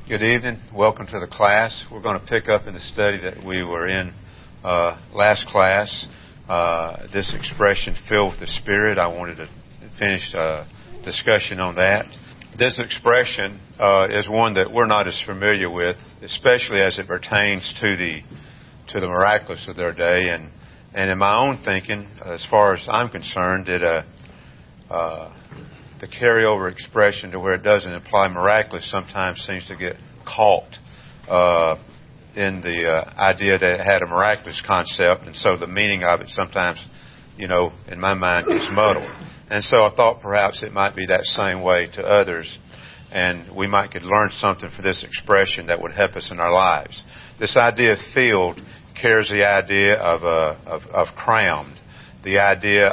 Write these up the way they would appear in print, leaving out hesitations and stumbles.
Good evening. Welcome to the class. We're going to pick up in the study that we were in last class. This expression, filled with the Spirit, I wanted to finish discussion on that. This expression is one that we're not as familiar with, especially as it pertains to the miraculous of their day. And in my own thinking, as far as I'm concerned, the carryover expression to where it doesn't imply miraculous sometimes seems to get caught in the idea that it had a miraculous concept, and so the meaning of it sometimes, in my mind gets muddled. And so I thought perhaps it might be that same way to others, and we could learn something from this expression that would help us in our lives. This idea of filled carries the idea of crammed, the idea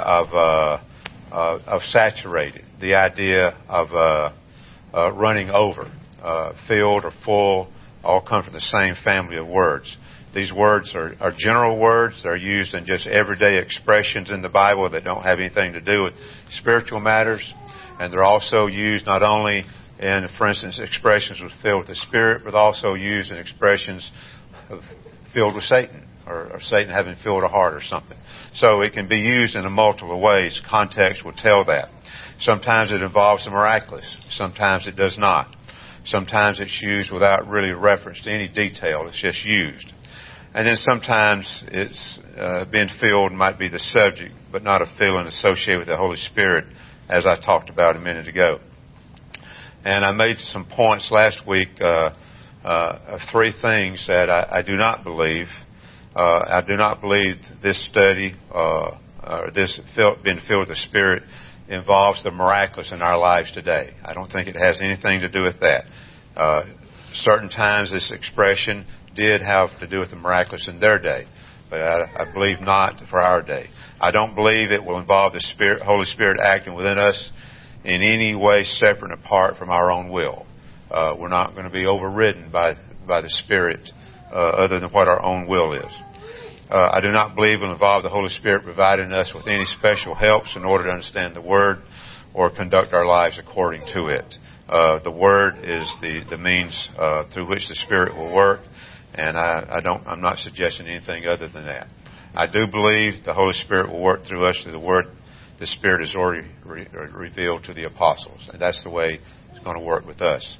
of saturated, the idea of running over. Filled or full all come from the same family of words. These words are general words. They're used in just everyday expressions in the Bible that don't have anything to do with spiritual matters. And they're also used not only in, for instance, expressions with filled with the Spirit, but also used in expressions of filled with Satan, or Satan having filled a heart or something. So it can be used in a multiple ways. Context will tell that. Sometimes it involves the miraculous. Sometimes it does not. Sometimes it's used without really reference to any detail. It's just used. And then sometimes it's being filled might be the subject, but not a feeling associated with the Holy Spirit, as I talked about a minute ago. And I made some points last week of three things that I do not believe. I do not believe this study, or this being filled with the Spirit, involves the miraculous in our lives today. I don't think it has anything to do with that. Certain times this expression did have to do with the miraculous in their day, but I believe not for our day. I don't believe it will involve the Holy Spirit acting within us in any way separate and apart from our own will. We're not going to be overridden by the Spirit other than what our own will is. I do not believe it will involve the Holy Spirit providing us with any special helps in order to understand the Word or conduct our lives according to it. The Word is the means through which the Spirit will work, and I'm not suggesting anything other than that. I do believe the Holy Spirit will work through us through the Word the Spirit has already revealed to the apostles, and that's the way it's going to work with us.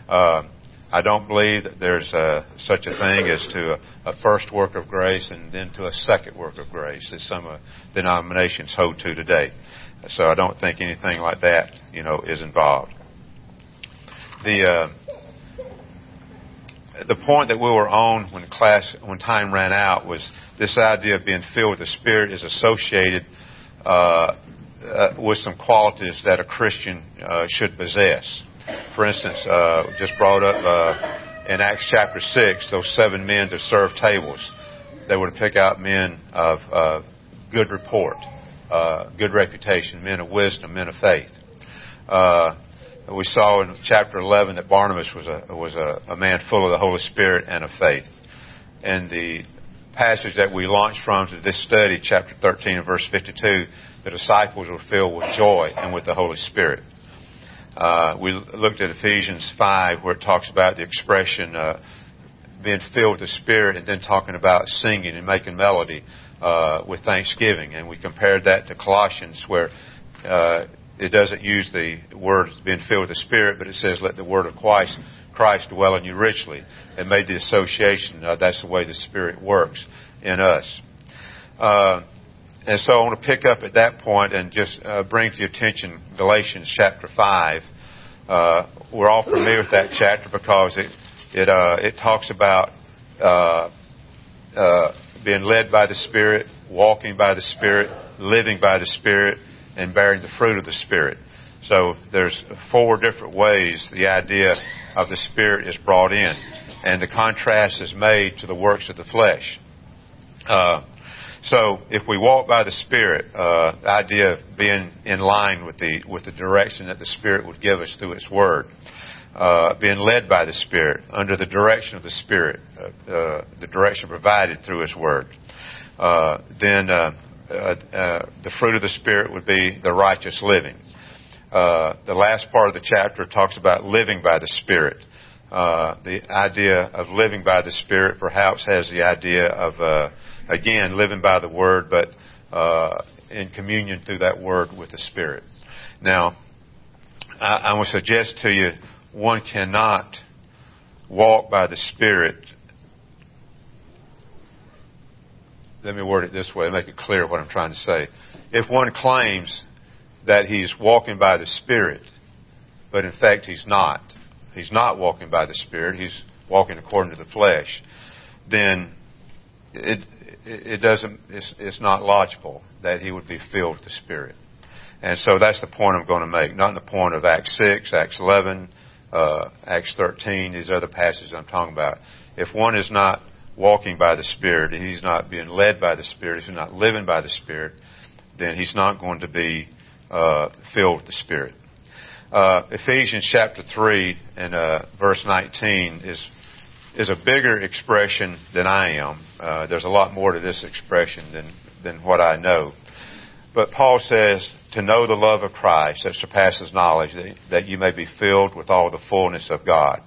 I don't believe that there's such a thing as to a first work of grace and then to a second work of grace, as some denominations hold to today. So I don't think anything like that, is involved. The point that we were on when time ran out was this idea of being filled with the Spirit is associated with some qualities that a Christian should possess. For instance, just brought up in Acts chapter 6, those 7 men to serve tables. They were to pick out men of good report, good reputation, men of wisdom, men of faith. We saw in chapter 11 that Barnabas was a man full of the Holy Spirit and of faith. And the passage that we launched from to this study, chapter 13 and verse 52, the disciples were filled with joy and with the Holy Spirit. We looked at Ephesians 5, where it talks about the expression being filled with the Spirit, and then talking about singing and making melody with thanksgiving. And we compared that to Colossians, where it doesn't use the word being filled with the Spirit, but it says, let the word of Christ dwell in you richly. It made the association, that's the way the Spirit works in us. And so I want to pick up at that point and just bring to your attention Galatians chapter 5. We're all familiar with that chapter because it talks about being led by the Spirit, walking by the Spirit, living by the Spirit, and bearing the fruit of the Spirit. So there's 4 different ways the idea of the Spirit is brought in, and the contrast is made to the works of the flesh. So if we walk by the Spirit, the idea of being in line with the direction that the Spirit would give us through its Word, being led by the Spirit, under the direction of the Spirit, the direction provided through His Word, then the fruit of the Spirit would be the righteous living. The last part of the chapter talks about living by the Spirit. The idea of living by the Spirit perhaps has the idea of, again, living by the Word, but in communion through that Word with the Spirit. Now, I will suggest to you, one cannot walk by the Spirit. Let me word it this way, make it clear what I'm trying to say. If one claims that he's walking by the Spirit, but in fact he's not walking by the Spirit, he's walking according to the flesh, then it's not logical that he would be filled with the Spirit. And so that's the point I'm going to make. Not the point of Acts 6, Acts 11, Acts 13, these other passages I'm talking about. If one is not walking by the Spirit, he's not being led by the Spirit, he's not living by the Spirit, then he's not going to be filled with the Spirit. Ephesians chapter 3 and verse 19 is a bigger expression than I am. There's a lot more to this expression than what I know. But Paul says, to know the love of Christ that surpasses knowledge, that you may be filled with all the fullness of God.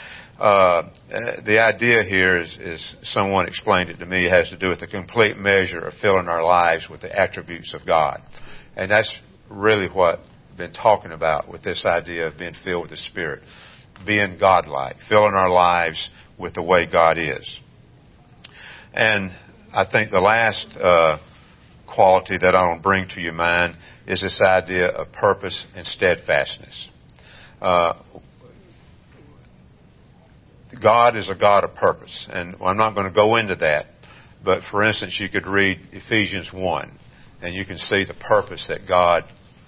The idea here is someone explained it to me, it has to do with the complete measure of filling our lives with the attributes of God. And that's really what I've been talking about with this idea of being filled with the Spirit. Being God-like, filling our lives with the way God is. And I think the last quality that I want to bring to your mind is this idea of purpose and steadfastness. God is a God of purpose, and I'm not going to go into that, but for instance, you could read Ephesians 1, and you can see the purpose that God,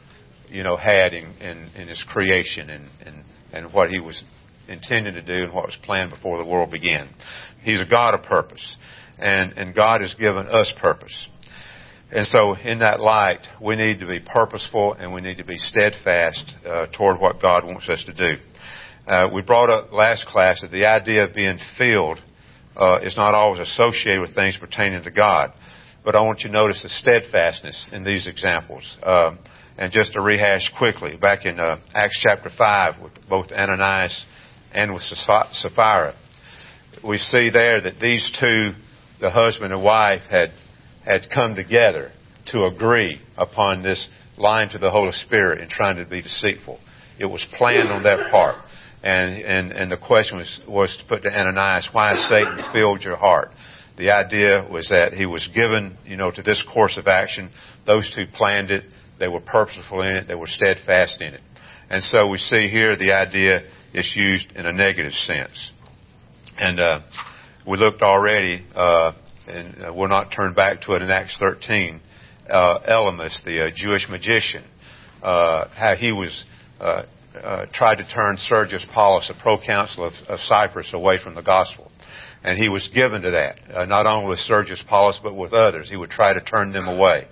had in His creation and what He was intended to do and what was planned before the world began. He's a God of purpose, and God has given us purpose. And so in that light, we need to be purposeful and we need to be steadfast toward what God wants us to do. We brought up last class that the idea of being filled is not always associated with things pertaining to God. But I want you to notice the steadfastness in these examples. And just to rehash quickly, back in Acts chapter 5 with both Ananias and with Sapphira, we see there that these two, the husband and wife, had come together to agree upon this lying to the Holy Spirit and trying to be deceitful. It was planned on their part. And the question was to put to Ananias, why has Satan filled your heart? The idea was that he was given, to this course of action. Those two planned it. They were purposeful in it. They were steadfast in it. And so we see here the idea is used in a negative sense. And we looked already, and we'll not turn back to it in Acts 13, Elymas, the Jewish magician, how he was tried to turn Sergius Paulus, a proconsul of Cyprus, away from the gospel. And he was given to that, not only with Sergius Paulus, but with others. He would try to turn them away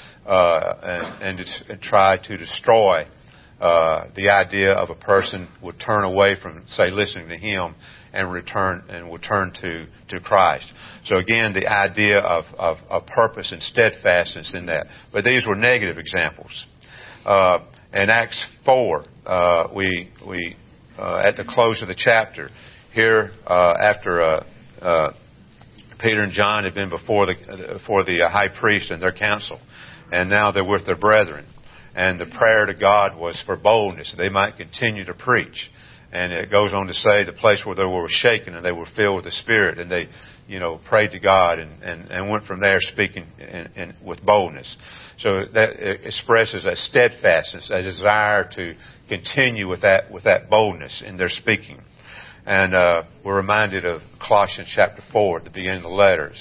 and try to destroy the idea of a person would turn away from, say, listening to him and would turn to Christ. So again, the idea of purpose and steadfastness in that. But these were negative examples. In Acts 4, we at the close of the chapter, here after Peter and John had been before the high priest and their council, and now they're with their brethren. And the prayer to God was for boldness, they might continue to preach. And it goes on to say the place where they were shaken and they were filled with the Spirit, and they, prayed to God and went from there speaking with boldness. So that expresses a steadfastness, a desire to continue with that boldness in their speaking. And we're reminded of Colossians chapter 4 at the beginning of the letter. It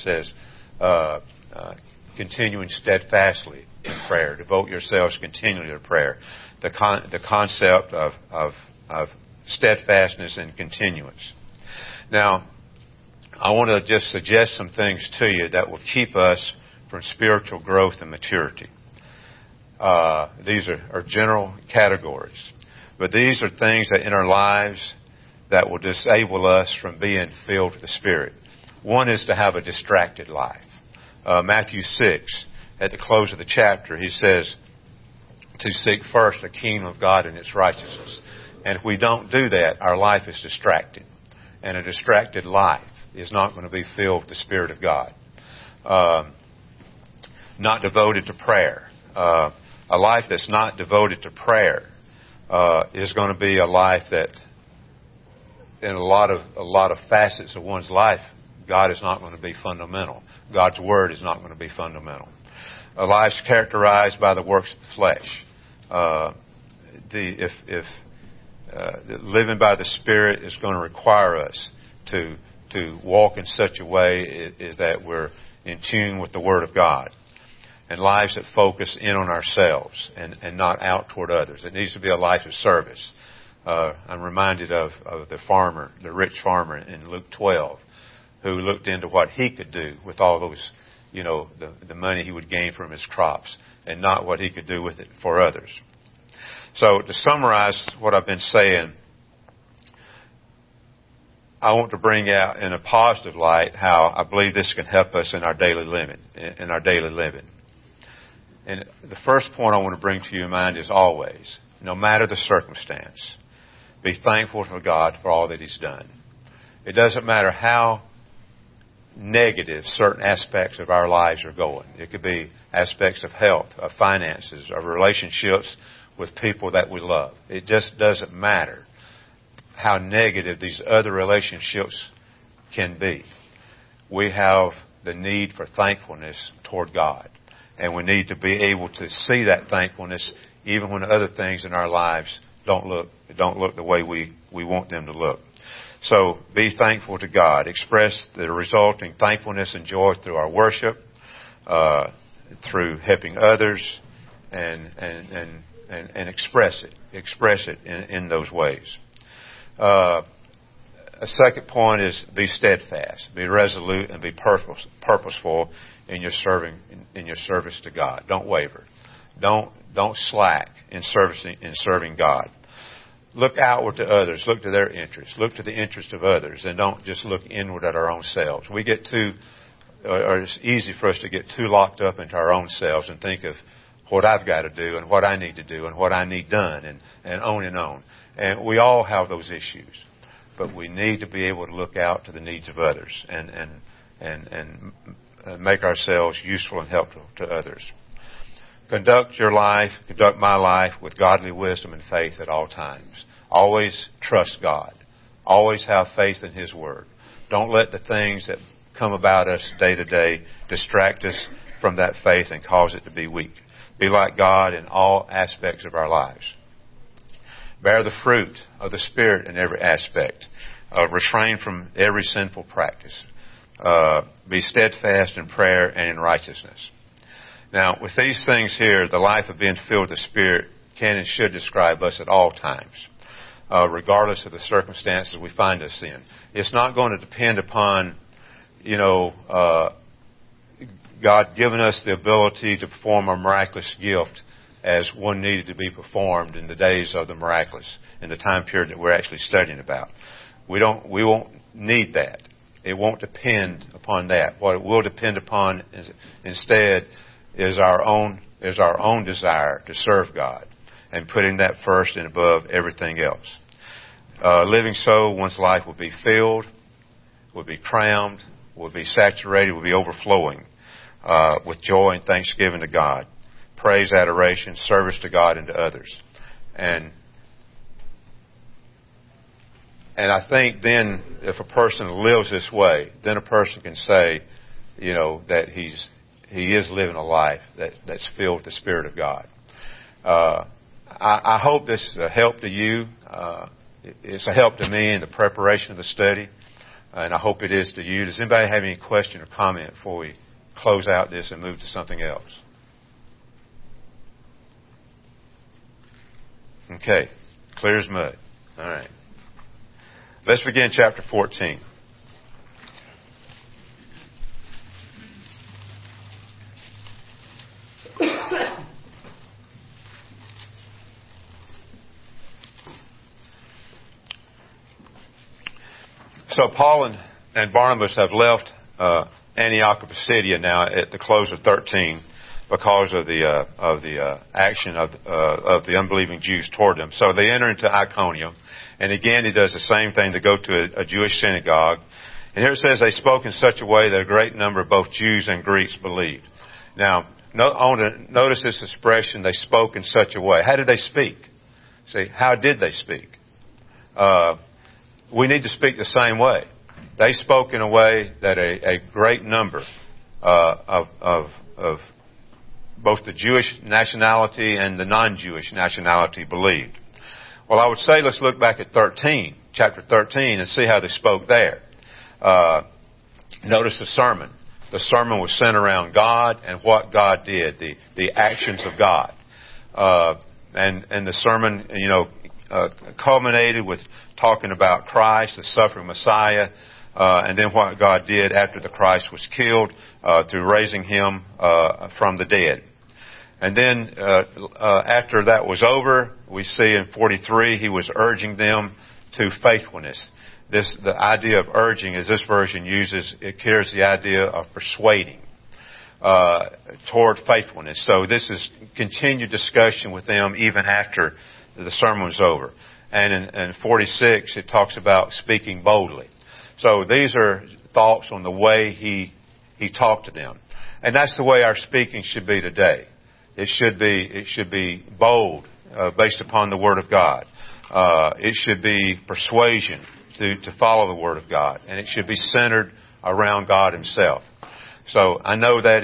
says, continuing steadfastly in prayer. Devote yourselves continually to prayer. The concept of steadfastness and continuance. Now, I want to just suggest some things to you that will keep us from spiritual growth and maturity. These are general categories. But these are things that in our lives that will disable us from being filled with the Spirit. One is to have a distracted life. Matthew 6, at the close of the chapter, he says to seek first the kingdom of God and its righteousness. And if we don't do that, our life is distracted. and a distracted life is not going to be filled with the Spirit of God. Not devoted to prayer. A life that's not devoted to prayer is going to be a life that, in a lot of facets of one's life, God is not going to be fundamental. God's Word is not going to be fundamental. A life's characterized by the works of the flesh. Living by the Spirit is going to require us to walk in such a way is that we're in tune with the Word of God. And lives that focus in on ourselves and not out toward others. It needs to be a life of service. I'm reminded of the rich farmer in Luke 12, who looked into what he could do with all those, the money he would gain from his crops, and not what he could do with it for others. So to summarize what I've been saying, I want to bring out in a positive light how I believe this can help us in our daily living. And the first point I want to bring to your mind is always, no matter the circumstance, be thankful to God for all that He's done. It doesn't matter how negative certain aspects of our lives are going. It could be aspects of health, of finances, of relationships with people that we love. It just doesn't matter how negative these other relationships can be. We have the need for thankfulness toward God. And we need to be able to see that thankfulness even when other things in our lives don't look the way we want them to look. So be thankful to God. Express the resulting thankfulness and joy through our worship, through helping others, and express it. Express it in those ways. A second point is be steadfast, be resolute, and be purposeful in your service to God. Don't waver. Don't slack in serving God. Look outward to others. Look to their interests. Look to the interest of others, and don't just look inward at our own selves. It's easy for us to get too locked up into our own selves and think of what I've got to do and what I need to do and what I need done and on and on. And we all have those issues, but we need to be able to look out to the needs of others and make ourselves useful and helpful to others. Conduct my life with godly wisdom and faith at all times. Always trust God. Always have faith in His Word. Don't let the things that come about us day to day distract us from that faith and cause it to be weak. Be like God in all aspects of our lives. Bear the fruit of the Spirit in every aspect. Refrain from every sinful practice. Be steadfast in prayer and in righteousness. Now, with these things here, the life of being filled with the Spirit can and should describe us at all times, regardless of the circumstances we find us in. It's not going to depend upon, God giving us the ability to perform a miraculous gift as one needed to be performed in the days of the miraculous, in the time period that we're actually studying about. We won't need that. It won't depend upon that. What it will depend upon instead is our own desire to serve God and putting that first and above everything else. Living so, one's life will be filled, will be crammed, will be saturated, will be overflowing with joy and thanksgiving to God, praise, adoration, service to God and to others. And I think then if a person lives this way, then a person can say, that he is living a life that's filled with the Spirit of God. I hope this is a help to you. It's a help to me in the preparation of the study, and I hope it is to you. Does anybody have any question or comment before we close out this and move to something else? Okay, clear as mud. All right. Let's begin chapter 14. So Paul and Barnabas have left Antioch of Pisidia now at the close of 13. because of the action of the unbelieving Jews toward them. So they enter into Iconium, and again he does the same thing. They go to a Jewish synagogue, and here it says they spoke in such a way that a great number of both Jews and Greeks believed. Now, I want to notice this expression, they spoke in such a way. How did they speak? See, how did they speak? We need to speak the same way. They spoke in a way that a great number of both the Jewish nationality and the non-Jewish nationality believed. Well, I would say let's look back at chapter 13, and see how they spoke there. Notice the sermon. The sermon was centered around God and what God did, the actions of God. And the sermon, culminated with talking about Christ, the suffering Messiah, and then what God did after the Christ was killed, through raising Him from the dead. And then after that was over, we see in 43 He was urging them to faithfulness. The idea of urging, as this version uses, it carries the idea of persuading toward faithfulness. So this is continued discussion with them even after the sermon was over. And in 46, it talks about speaking boldly. So these are thoughts on the way he talked to them. And that's the way our speaking should be today. It should be bold, based upon the Word of God. It should be persuasion to follow the Word of God. And it should be centered around God Himself. So I know that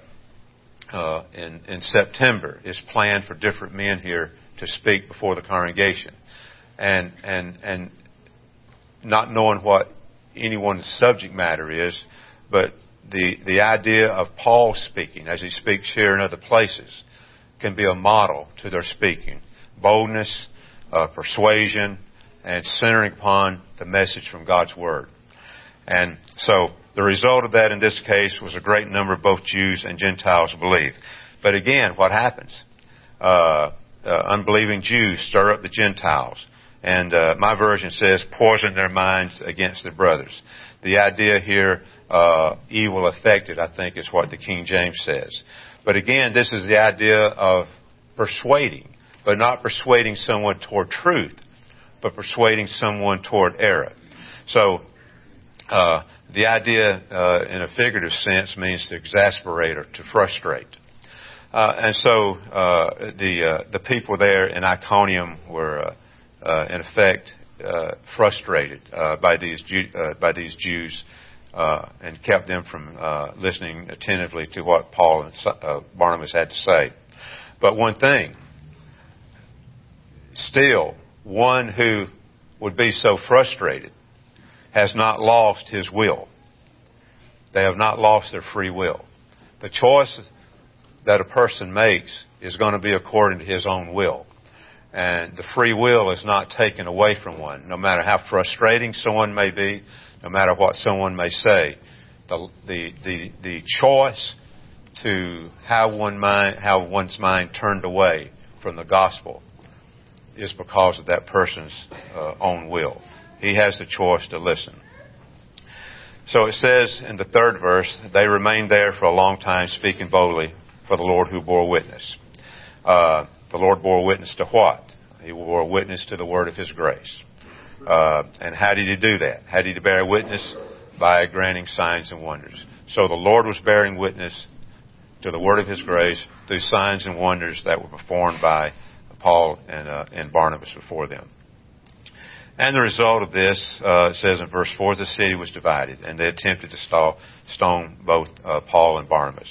in September it's planned for different men here to speak before the congregation. And not knowing what anyone's subject matter is, but the idea of Paul speaking as he speaks here in other places can be a model to their speaking. Boldness, persuasion, and centering upon the message from God's Word. And so the result of that in this case was a great number of both Jews and Gentiles believed. But again, what happens? Unbelieving Jews stir up the Gentiles. And my version says, poison their minds against their brothers. The idea here, evil affected, I think is what the King James says. But again, this is the idea of persuading, but not persuading someone toward truth, but persuading someone toward error. So, the idea, in a figurative sense, means to exasperate or to frustrate. And so, the people there in Iconium were, in effect, frustrated by these Jews, and kept them from listening attentively to what Paul and Barnabas had to say. But one thing, still, one who would be so frustrated has not lost his will. They have not lost their free will. The choice that a person makes is going to be according to his own will. And the free will is not taken away from one. No matter how frustrating someone may be, no matter what someone may say, the choice to have one's mind turned away from the gospel is because of that person's own will. He has the choice to listen. So it says in the third verse, they remained there for a long time, speaking boldly for the Lord who bore witness. The Lord bore witness to what? He bore witness to the word of His grace. And how did He do that? How did He bear witness? By granting signs and wonders. So the Lord was bearing witness to the word of His grace through signs and wonders that were performed by Paul and Barnabas before them. And the result of this, it says in verse 4, the city was divided, and they attempted to stone both Paul and Barnabas.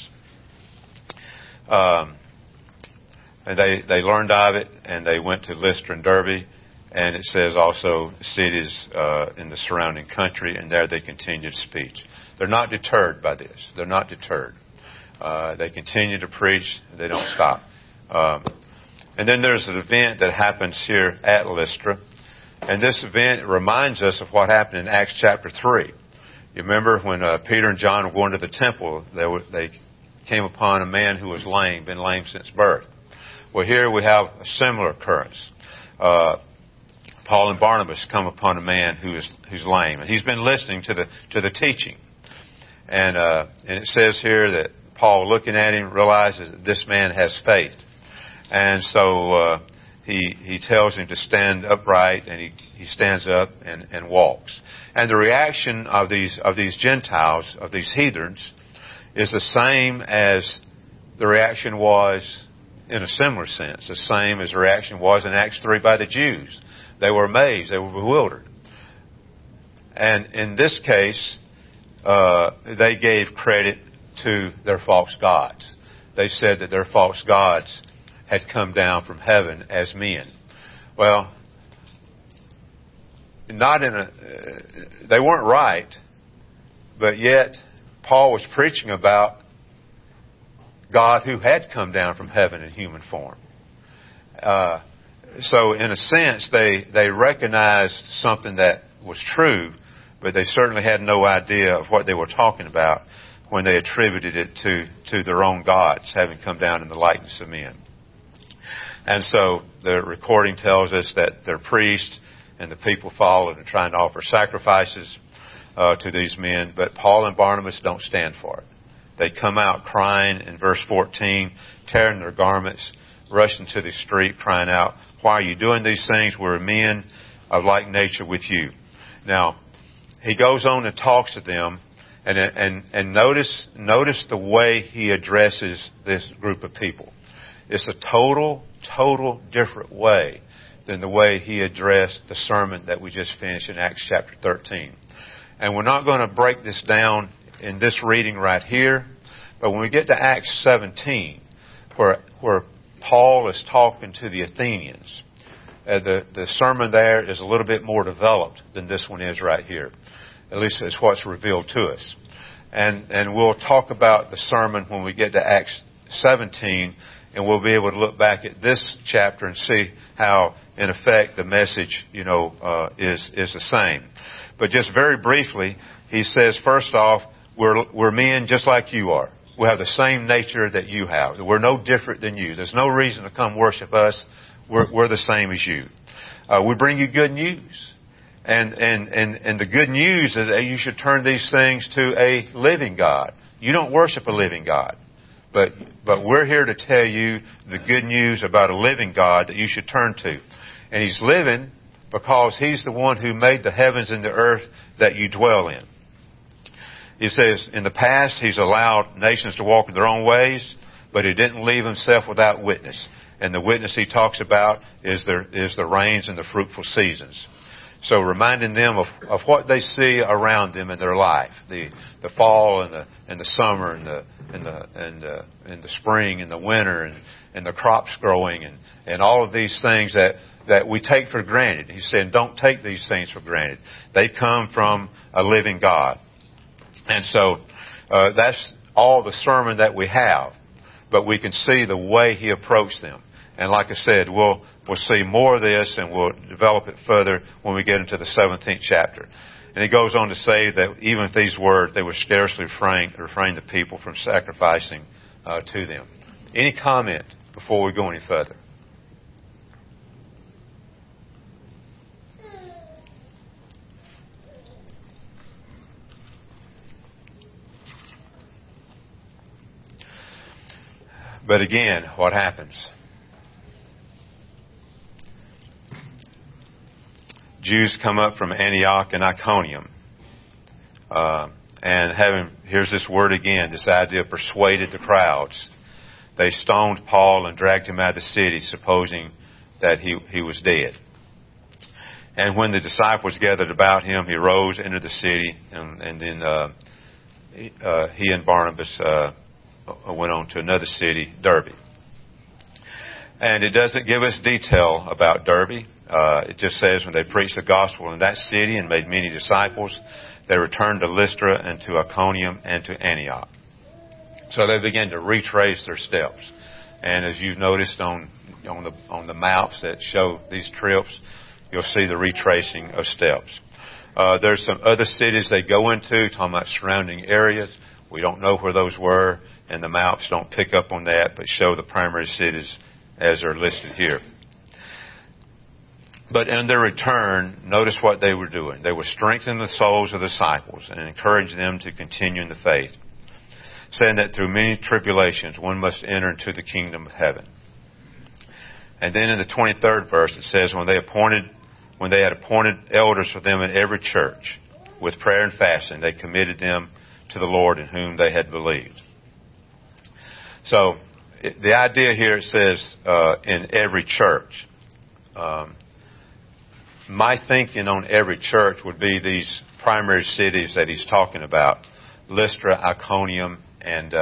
And they learned of it, and they went to Lystra and Derbe, and it says also cities in the surrounding country, and there they continued speech. They're not deterred by this. They're not deterred. They continue to preach. They don't stop. And then there's an event that happens here at Lystra. And this event reminds us of what happened in Acts chapter 3. You remember when Peter and John were going to the temple, they came upon a man who was lame, been lame since birth. Well, here we have a similar occurrence. Paul and Barnabas come upon a man who's lame, and he's been listening to the teaching. And it says here that Paul, looking at him, realizes that this man has faith. And so he tells him to stand upright, and he stands up and walks. And the reaction of these Gentiles, of these heathens, is the same as the reaction was, in a similar sense, the same as the reaction was in Acts 3 by the Jews. They were amazed. They were bewildered. And in this case, they gave credit to their false gods. They said that their false gods had come down from heaven as men. Well, they weren't right, but yet Paul was preaching about God who had come down from heaven in human form. So in a sense, they recognized something that was true, but they certainly had no idea of what they were talking about when they attributed it to their own gods having come down in the likeness of men. And so the recording tells us that their priest and the people followed and trying to offer sacrifices to these men, but Paul and Barnabas don't stand for it. They come out crying in verse 14, tearing their garments, rushing to the street, crying out, "Why are you doing these things? We're men of like nature with you." Now, he goes on and talks to them, and notice the way he addresses this group of people. It's a total different way than the way he addressed the sermon that we just finished in Acts chapter 13. And we're not going to break this down in this reading right here, but when we get to Acts 17, where Paul is talking to the Athenians, the sermon there is a little bit more developed than this one is right here. At least it's what's revealed to us. And we'll talk about the sermon when we get to Acts 17, and we'll be able to look back at this chapter and see how, in effect, the message, is the same. But just very briefly, he says, first off, we're men just like you are. We have the same nature that you have. We're no different than you. There's no reason to come worship us. We're the same as you. We bring you good news. And the good news is that you should turn these things to a living God. You don't worship a living God. But we're here to tell you the good news about a living God that you should turn to. And He's living because He's the one who made the heavens and the earth that you dwell in. He says, in the past, He's allowed nations to walk in their own ways, but He didn't leave Himself without witness. And the witness He talks about is the rains and the fruitful seasons. So reminding them of what they see around them in their life, the fall and the summer and the spring and the winter and the crops growing and all of these things that we take for granted. He's saying, don't take these things for granted. They come from a living God. And so that's all the sermon that we have, but we can see the way he approached them. And like I said, we'll see more of this, and we'll develop it further when we get into the 17th chapter. And he goes on to say that even with these words, they would scarcely refrain the people from sacrificing to them. Any comment before we go any further? But again, what happens? Jews come up from Antioch and Iconium. Here's this word again, this idea of persuaded the crowds. They stoned Paul and dragged him out of the city, supposing that he was dead. And when the disciples gathered about him, he rose, entered the city, and then he and Barnabas went on to another city, Derbe. And it doesn't give us detail about Derbe. It just says when they preached the gospel in that city and made many disciples, they returned to Lystra and to Iconium and to Antioch. So they began to retrace their steps. And as you've noticed on the maps that show these trips, you'll see the retracing of steps. There's some other cities they go into, talking about surrounding areas. We don't know where those were, and the maps don't pick up on that, but show the primary cities as they're listed here. But in their return, notice what they were doing. They were strengthening the souls of the disciples and encouraging them to continue in the faith. saying that through many tribulations one must enter into the kingdom of heaven. And then in the 23rd verse it says, when they had appointed elders for them in every church, with prayer and fasting, they committed them to the Lord in whom they had believed. So the idea here, it says in every church. My thinking on every church would be these primary cities that he's talking about: Lystra, Iconium, and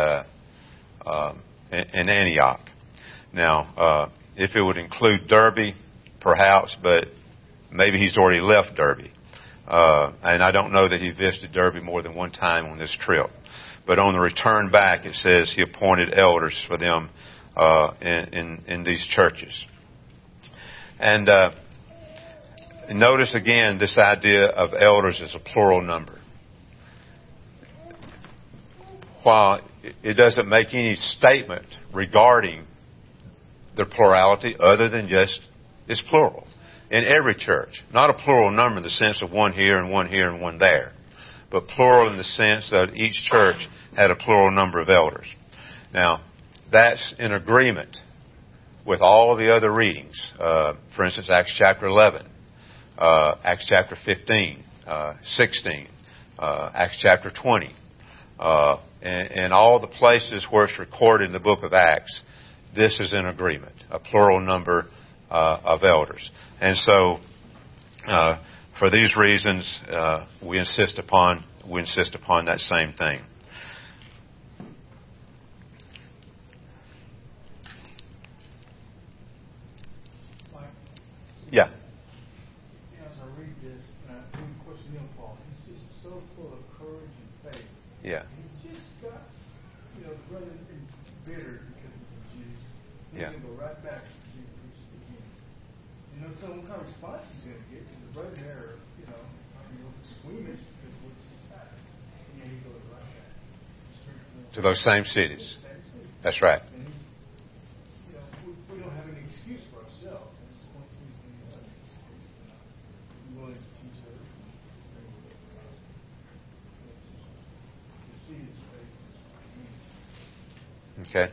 Antioch. Now, if it would include Derbe, perhaps, but maybe he's already left Derbe. And I don't know that he visited Derbe more than one time on this trip. But on the return back, it says he appointed elders for them in these churches. And notice again this idea of elders as a plural number. While it doesn't make any statement regarding the plurality other than just it's plural in every church. Not a plural number in the sense of one here and one here and one there, but plural in the sense that each church had a plural number of elders. Now, that's in agreement with all of the other readings. For instance, Acts chapter 11, Acts chapter 15, 16, Acts chapter 20, and all the places where it's recorded in the book of Acts. This is in agreement, a plural number of elders. And so, for these reasons, we insist upon that same thing. Mike, yeah. As I read this, and I read Cornelius Paul, he's just so full of courage and faith. Yeah. He just got, the brother bitter because of the Jews. He's Yeah. going to go right back to see the preach again. So what kind of response he's going to get? Because the brother there, squeamish because of what's just happened. And then he goes right back. To those same cities. That's right. And he's, we don't have any excuse for ourselves. And it's one excuse and the other excuse. We're willing to teach others. To see his faith. Okay.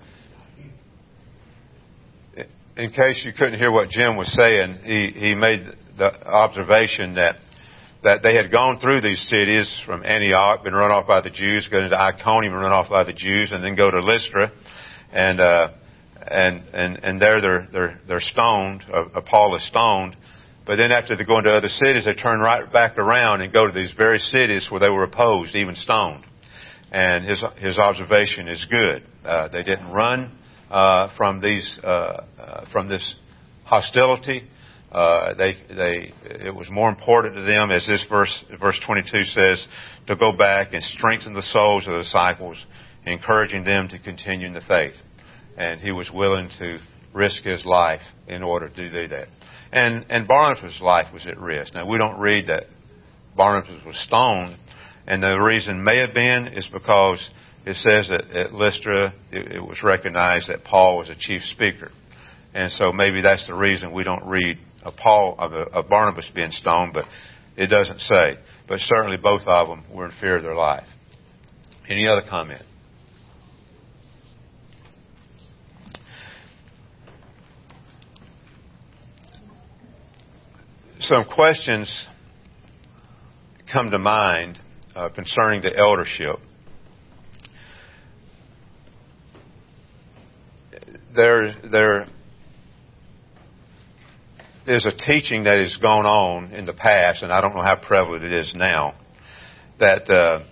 In case you couldn't hear what Jim was saying, he made the observation that they had gone through these cities from Antioch, been run off by the Jews, go into Iconium, run off by the Jews, and then go to Lystra, and there they're stoned. Paul is stoned, but then after they go into other cities, they turn right back around and go to these very cities where they were opposed, even stoned. And his observation is good. They didn't run from this hostility. It was more important to them, as this verse 22 says, to go back and strengthen the souls of the disciples, encouraging them to continue in the faith. And he was willing to risk his life in order to do that. And Barnabas' life was at risk. Now, we don't read that Barnabas was stoned, and the reason may have been is because it says that at Lystra it was recognized that Paul was a chief speaker. And so maybe that's the reason we don't read of Barnabas being stoned, but it doesn't say. But certainly both of them were in fear of their life. Any other comment? Some questions come to mind concerning the eldership. There is a teaching that has gone on in the past, and I don't know how prevalent it is now, that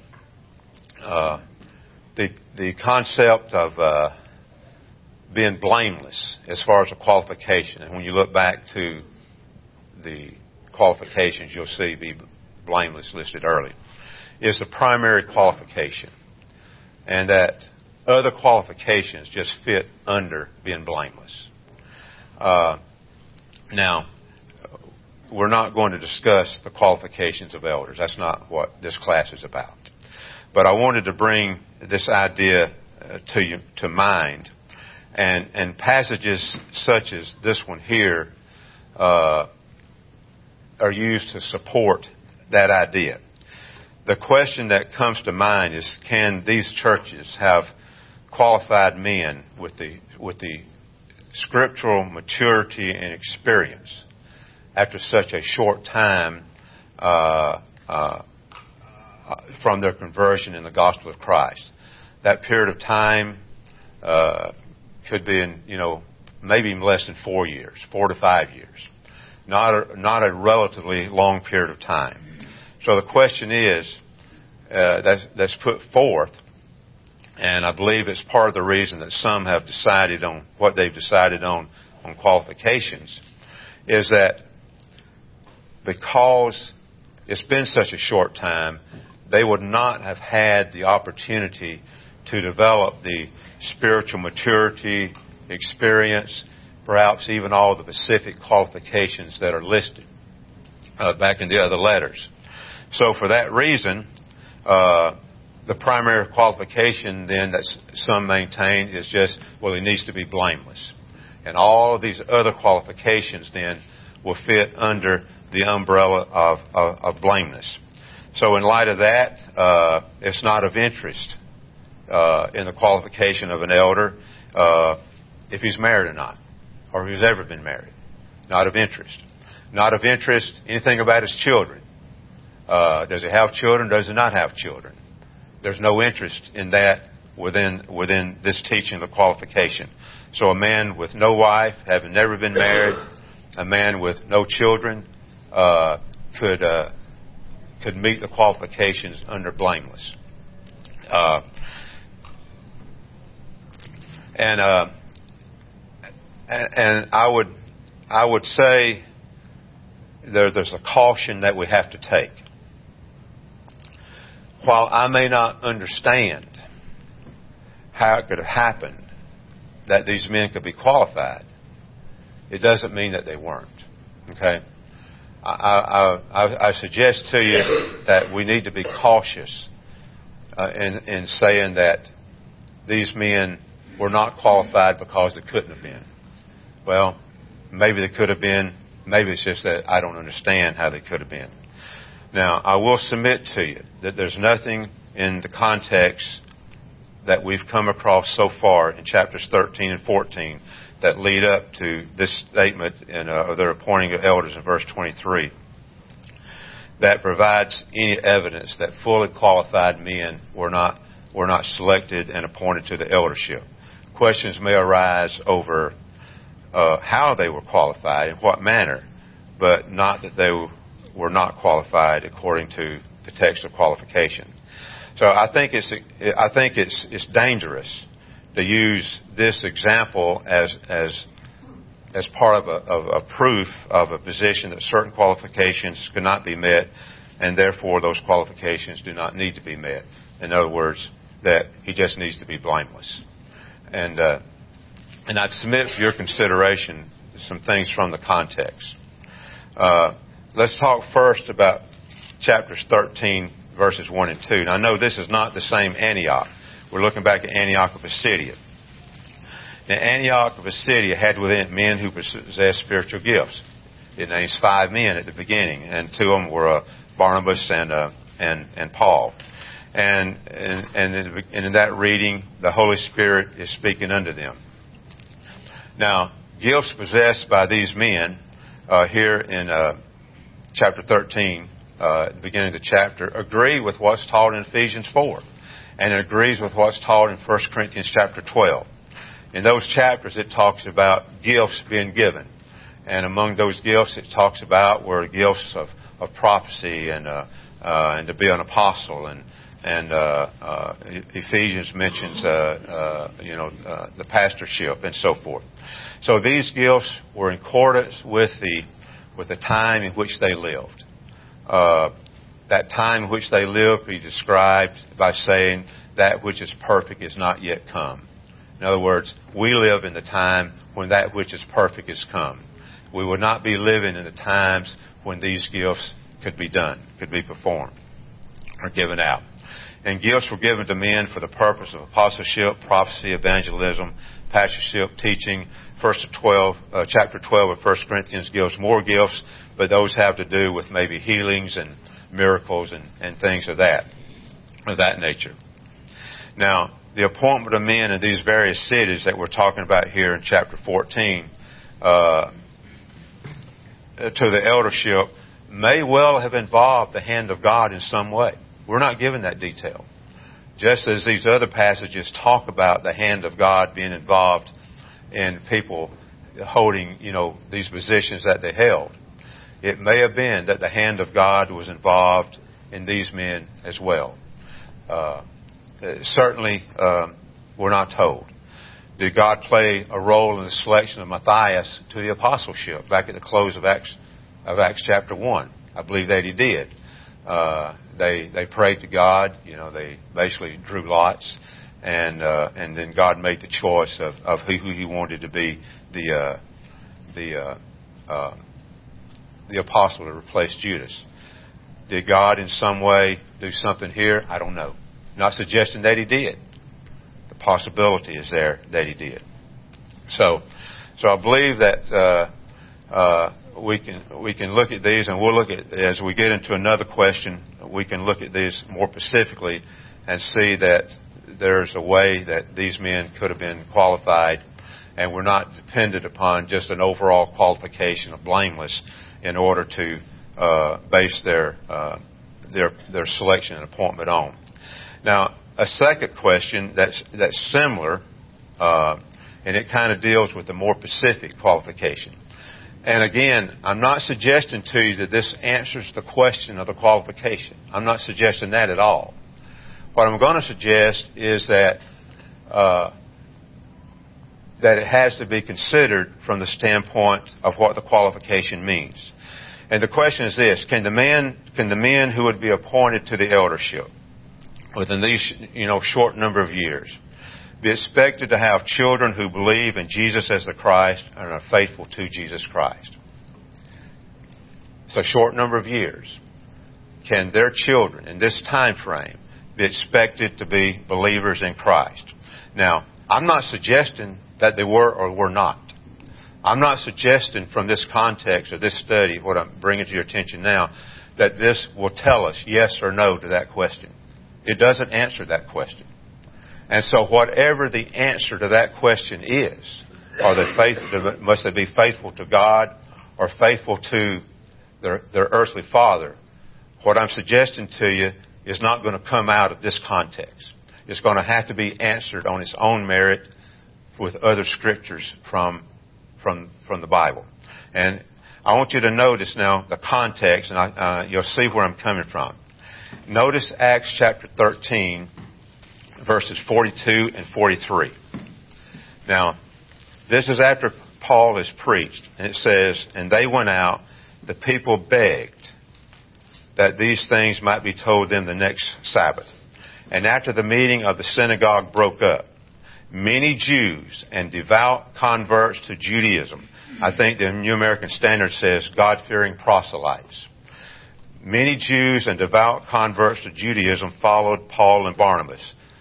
the concept of being blameless as far as a qualification, and when you look back to the qualifications, you'll see be blameless listed early, is the primary qualification, and that other qualifications just fit under being blameless. Now, we're not going to discuss the qualifications of elders. That's not what this class is about. But I wanted to bring this idea to mind, and passages such as this one here are used to support that idea. the question that comes to mind is, can these churches have qualified men with the scriptural maturity and experience after such a short time from their conversion in the gospel of Christ? That period of time could be in, maybe less than 4 years, 4 to 5 years. Not a relatively long period of time. So the question is, that's put forth, and I believe it's part of the reason that some have decided on what they've decided on qualifications, is that because it's been such a short time, they would not have had the opportunity to develop the spiritual maturity, experience, perhaps even all the specific qualifications that are listed back in the other letters. So for that reason, the primary qualification then that some maintain is just, he needs to be blameless. And all of these other qualifications then will fit under the umbrella of blameless. So in light of that, it's not of interest in the qualification of an elder if he's married or not, or if he's ever been married. Not of interest. Not of interest anything about his children. Does he have children? Does he not have children? There's no interest in that within this teaching of the qualification. So a man with no wife, having never been married, a man with no children, could meet the qualifications under blameless. And I would say there's a caution that we have to take. While I may not understand how it could have happened that these men could be qualified, it doesn't mean that they weren't. Okay? I suggest to you that we need to be cautious in saying that these men were not qualified because they couldn't have been. Well, maybe they could have been. Maybe it's just that I don't understand how they could have been. Now, I will submit to you that there's nothing in the context that we've come across so far in chapters 13 and 14 that lead up to this statement of their appointing of elders in verse 23 that provides any evidence that fully qualified men were not selected and appointed to the eldership. Questions may arise over how they were qualified, in what manner, but not that they were not qualified according to the text of qualification. So I think it's dangerous to use this example as part of a proof of a position that certain qualifications could not be met, and therefore those qualifications do not need to be met. In other words, that he just needs to be blameless. And I'd submit for your consideration some things from the context. Let's talk first about chapters 13, verses 1 and 2. Now, I know this is not the same Antioch. We're looking back at Antioch of Pisidia. Now, Antioch of Pisidia had within it men who possessed spiritual gifts. It names 5 men at the beginning, and 2 of them were Barnabas and Paul. And in that reading, the Holy Spirit is speaking unto them. Now, gifts possessed by these men here in chapter 13, at the beginning of the chapter, agree with what's taught in Ephesians 4. And it agrees with what's taught in 1 Corinthians chapter 12. In those chapters, it talks about gifts being given. And among those gifts, it talks about were gifts of prophecy and to be an apostle. And Ephesians mentions, the pastorship and so forth. So these gifts were in accordance with the time in which they lived. That time in which they lived be described by saying that which is perfect is not yet come. In other words, we live in the time when that which is perfect is come. We would not be living in the times when these gifts could be done, could be performed, or given out. And gifts were given to men for the purpose of apostleship, prophecy, evangelism, pastorship, teaching. Chapter 12 of 1 Corinthians gives more gifts, but those have to do with maybe healings and miracles and things of that nature. Now, the appointment of men in these various cities that we're talking about here in chapter 14 to the eldership may well have involved the hand of God in some way. We're not given that detail. Just as these other passages talk about the hand of God being involved in people holding, these positions that they held. It may have been that the hand of God was involved in these men as well. Certainly, we're not told. Did God play a role in the selection of Matthias to the apostleship back at the close of Acts chapter 1? I believe that He did. They prayed to God. They basically drew lots, and then God made the choice of who He wanted to be the apostle to replace Judas. Did God in some way do something here? I don't know. Not suggesting that He did. The possibility is there that He did. So I believe that we can look at these, and we'll look at, as we get into another question, we can look at these more specifically and see that there's a way that these men could have been qualified, and we're not dependent upon just an overall qualification of blameless in order to base their selection and appointment on. Now, a second question that's similar, and it kind of deals with the more specific qualification. And again, I'm not suggesting to you that this answers the question of the qualification. I'm not suggesting that at all. What I'm going to suggest is that it has to be considered from the standpoint of what the qualification means. And the question is this: Can the men who would be appointed to the eldership within these short number of years be expected to have children who believe in Jesus as the Christ and are faithful to Jesus Christ? It's a short number of years. Can their children in this time frame be expected to be believers in Christ? Now, I'm not suggesting that they were or were not. I'm not suggesting from this context or this study, what I'm bringing to your attention now, that this will tell us yes or no to that question. It doesn't answer that question. And so whatever the answer to that question is, must they be faithful to God or faithful to their earthly father, what I'm suggesting to you is not going to come out of this context. It's going to have to be answered on its own merit with other scriptures from the Bible. And I want you to notice now the context, and you'll see where I'm coming from. Notice Acts chapter 13, verses 42 and 43. Now, this is after Paul has preached, and it says, "And they went out, the people begged that these things might be told them the next Sabbath. And after the meeting of the synagogue broke up, many Jews and devout converts to Judaism," I think the New American Standard says God-fearing proselytes. Many Jews and devout converts to Judaism followed Paul and Barnabas,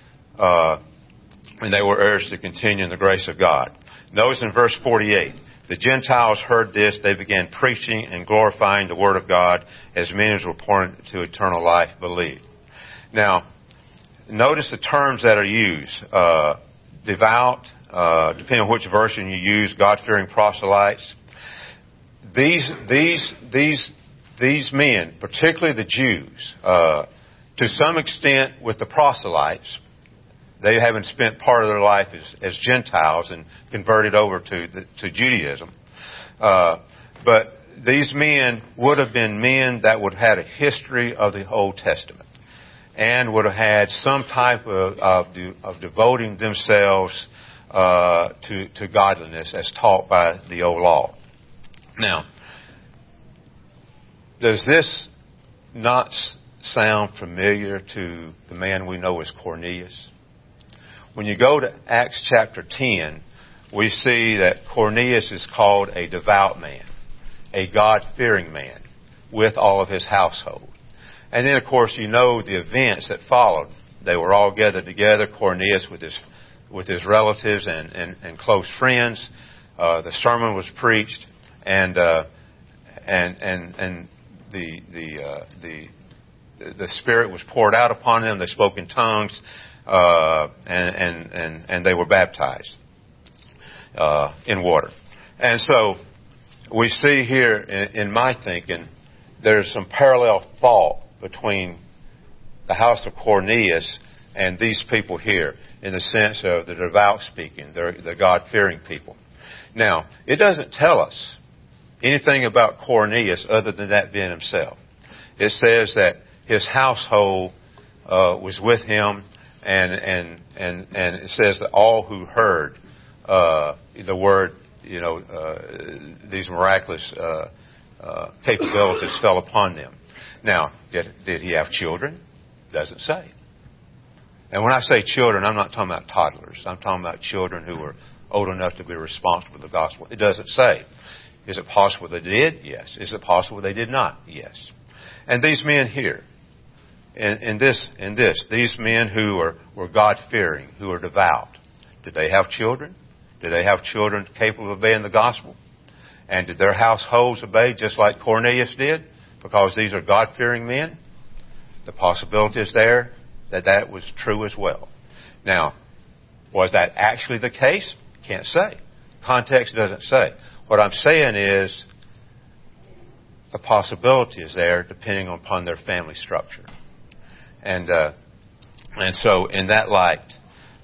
and they were urged to continue in the grace of God. Notice in verse 48, "The Gentiles heard this, they began preaching and glorifying the Word of God, as many as were appointed to eternal life believed." Now, notice the terms that are used. Devout, depending on which version you use, God-fearing proselytes. These men, particularly the Jews, to some extent with the proselytes, they haven't spent part of their life as Gentiles and converted over to Judaism. But these men would have been men that would have had a history of the Old Testament and would have had some type of devoting themselves to godliness as taught by the old law. Now, does this not sound familiar to the man we know as Cornelius? When you go to Acts chapter 10, we see that Cornelius is called a devout man, a God-fearing man, with all of his household. And then, of course, you know the events that followed. They were all gathered together, Cornelius with his relatives and close friends. The sermon was preached, and the the Spirit was poured out upon them. They spoke in tongues, and they were baptized in water. And so we see here, in my thinking, there's some parallel thought between the house of Cornelius and these people here, in the sense of the devout speaking, the God-fearing people. Now, it doesn't tell us anything about Cornelius other than that being himself. It says that his household was with him, and it says that all who heard the word, these miraculous capabilities fell upon them. Now, did he have children? Doesn't say. And when I say children, I'm not talking about toddlers. I'm talking about children who were old enough to be responsible for the gospel. It doesn't say. Is it possible they did? Yes. Is it possible they did not? Yes. And these men here, in this, these men who were God-fearing, who are devout, did they have children? Did they have children capable of obeying the gospel? And did their households obey just like Cornelius did? Because these are God-fearing men? The possibility is there that was true as well. Now, was that actually the case? Can't say. Context doesn't say. What I'm saying is the possibility is there depending upon their family structure. And so in that light,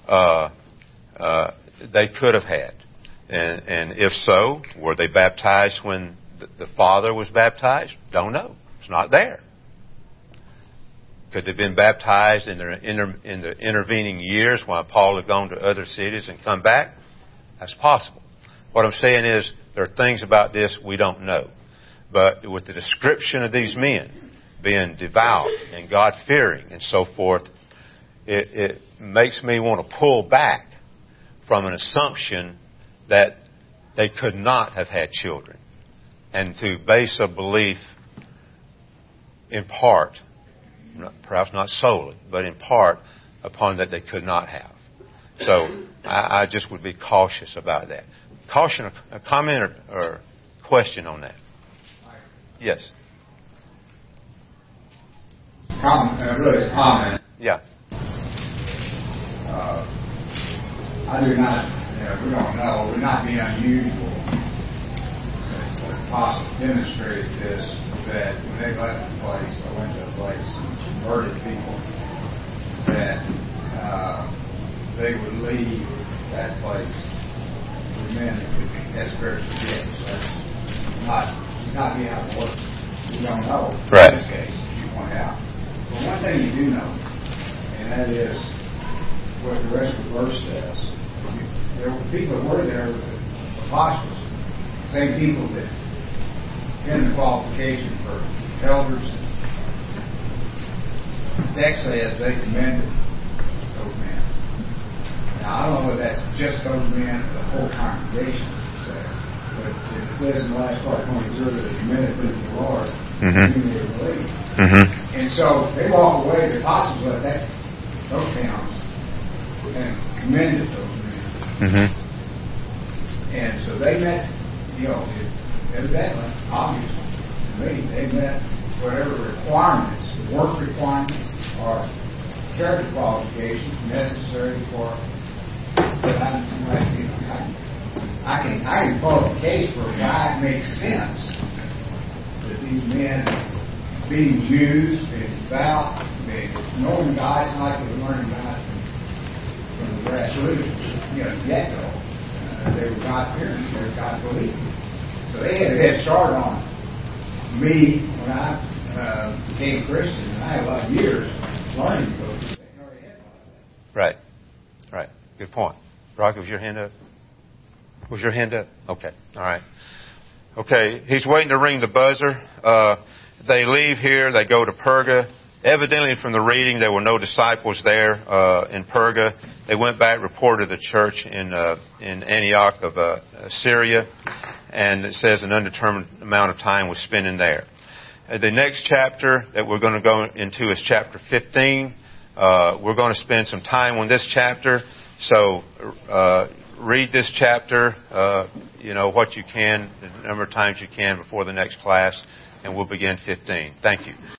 they could have had. And if so, were they baptized when the father was baptized? Don't know. It's not there. Could they have been baptized in the intervening years while Paul had gone to other cities and come back? That's possible. What I'm saying is there are things about this we don't know. But with the description of these men being devout and God-fearing and so forth, it makes me want to pull back from an assumption that they could not have had children, and to base a belief in part, perhaps not solely, but in part, upon that they could not have. So I just would be cautious about that. Caution, a comment or question on that. Yes. Really, it's comment. Yeah. I do not, we don't know, it would not be unusual. Apostle demonstrated this, that when they left the place, or went to a place and converted people, that they would leave that place with men that had spiritual gifts. That's not being how it works. You don't know. Right. In this case, as you point out. But one thing you do know, and that is what the rest of the verse says. There were people that were there with the apostles, same people that in the qualification for elders. The text says they commended those men. Now, I don't know whether that's just those men or the whole congregation, but it says in the last part of 22 that they commended them to the Lord, whom they believed. And so they walked away, the apostles left those towns and commended those men. And so they met, evidently, obviously, they met whatever requirements, work requirements, or character qualifications necessary for. But I can call a case for why it makes sense that these men, being Jews, being devout, knowing God, it's not like they were learning God from the grassroots, get-go. They were God-fearing, they were God-believing. So they had a head start on me when I became a Christian, and I had a lot of years learning those. They already had a lot of that. Right. Good point. Rocky, was your hand up? Was your hand up? Okay. All right. Okay. He's waiting to ring the buzzer. They leave here. They go to Perga. Evidently, from the reading, there were no disciples there in Perga. They went back, reported to the church in Antioch of Syria, and it says an undetermined amount of time was spent in there. The next chapter that we're going to go into is chapter 15. We're going to spend some time on this chapter, so read this chapter, what you can, the number of times you can before the next class, and we'll begin 15. Thank you.